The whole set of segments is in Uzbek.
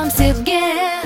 ham sevgi.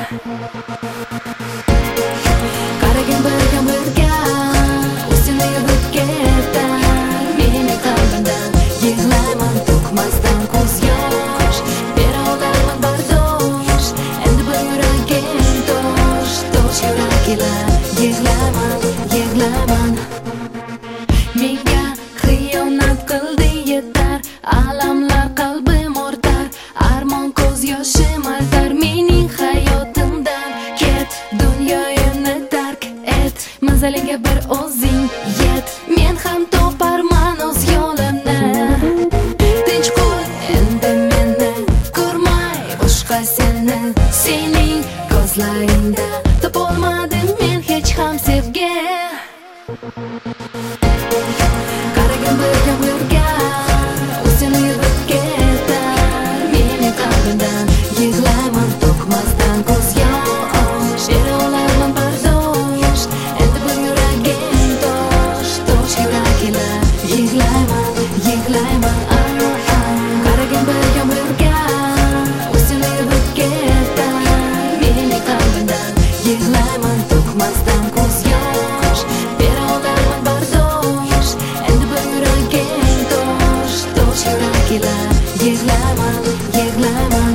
Qaragin bir yomg'irga, o'zini yuvib ketar meni qalbimdan. Yig'layman to'kmasdan ko'z yosh, bera olaman bardosh. Endi bu yuragim tosh, tosh yurak ila yig'layman, yig'layman. Menga xiyonat qildi yetar, alamlar qalbim ortar, armon ko'z yoshim altar. Mening hayotimdan ket, dunyoyimni tark et, manziliga bir o'zing yet. Men ham toparman o'z yo'limni. Tinch qo'y endi meni, ko'rmay boshqa seni. Sening ko'zlaringda topolmadim men hech ham sevgi. Qaragin bir yomg'irga, o'zini yuvib ketar meni qalbimdan. Yig'layman to'kmasdan ko'z yosh, bera olaman bardosh. Endi bu yuragim tosh, tosh yurak ila yig'layman, yig'layman. Qaragin bir yomg'irga, o'zini yuvib ketar meni qalbimdan. Yig'layman to'kmasdan ko'z yosh, bera olaman bardosh. Endi bu yuragim tosh, tosh yurak ila yig'layman, yig'layman.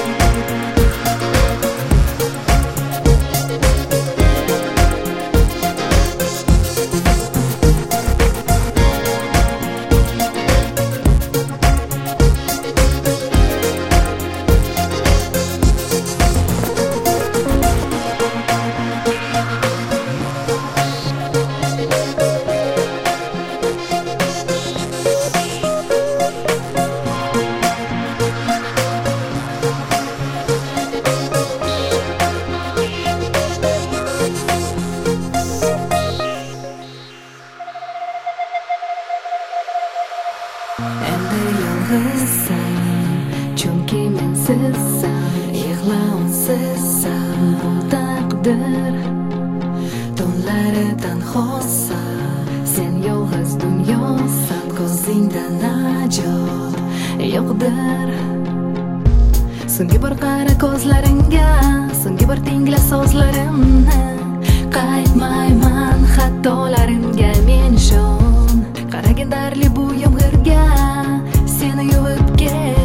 Endi yolg'izsan, chunki mensizsan. Yig'la unsizsan, bu taqdir. Tunlari tanhosan, sen yolg'iz dunyosan. Ko'zingda najot yo'qdir. So'nggi bir qara ko'zlaringga, so'nggi bir tingla so'zlarimni. Qaytmayman xatolarimga men ishon. Qaragin darli bu yomg'irga, seni yuvib ket.